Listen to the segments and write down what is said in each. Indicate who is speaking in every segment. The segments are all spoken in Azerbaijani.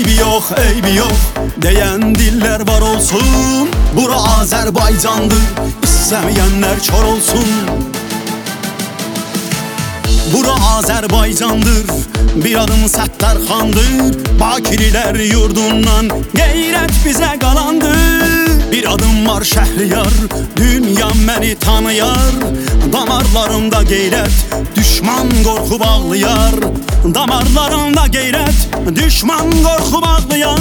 Speaker 1: eybi yok deyən dillər var olsun. Bura Azərbaycandır, istəməyənlər kör olsun. Bura Azərbaycandır, bir adım Səttarxandır. Bakirilər yurdundan qeyrət bizə qalandır. Bir adım var Şəhriyar, dünya məni tanıyar. Damarlarımda qeyrət, düşman qorxu bağlayar. Damarlarımda qeyrət, düşman qorxu bağlayar.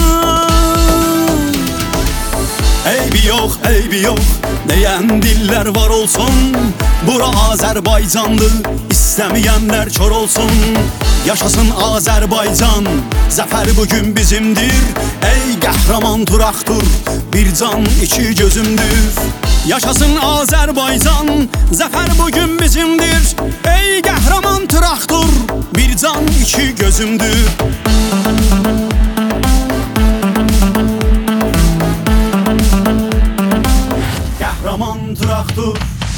Speaker 1: Eybi yox deyən dillər var olsun. Bura Azərbaycandır, istəməyənlər kör olsun. Yaşasın Azərbaycan, zəfər bugün bizimdir. Ey qəhrəman Traktor, bir can iki gözümdür. Yaşasın Azərbaycan, zəfər bugün bizimdir. Ey qəhrəman Traktor, bir can iki gözümdür. Qəhrəman Traktor,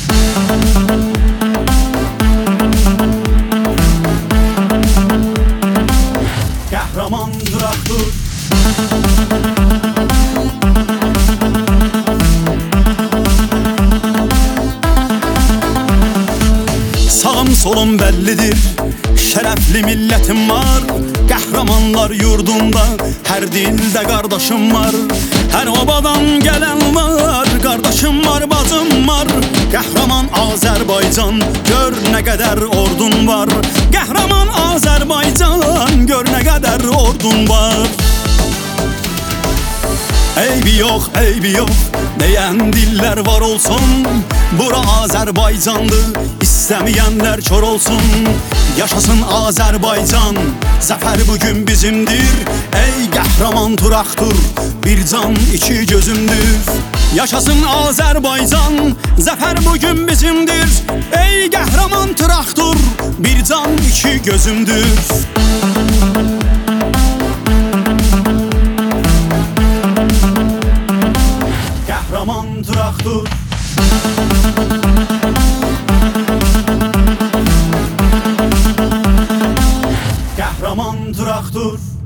Speaker 1: qəhrəman Traktor. Sağım solum bəllidir, şərəfli millətim var. Qəhrəmanlar yurdunda, hər dildə qardaşım var. Hər obadan gələn var, qardaşım var, bacım var. Qəhrəman Azərbaycan, gör nə qədər ordun var. Qəhrəman Azərbaycan, gör nə qədər ordun var. Eybi yox deyən dillər var olsun. Bura Azərbaycandır, istəməyənlər kör olsun. Yaşasın Azərbaycan, zəfər bugün bizimdir. Ey qəhrəman Traktor, bir can iki gözümdür. Yaşasın Azərbaycan, zəfər bugün bizimdir. Ey qəhrəman Traktor, bir can iki gözümdür. Qəhrəman Traktor, qəhrəman Traktor.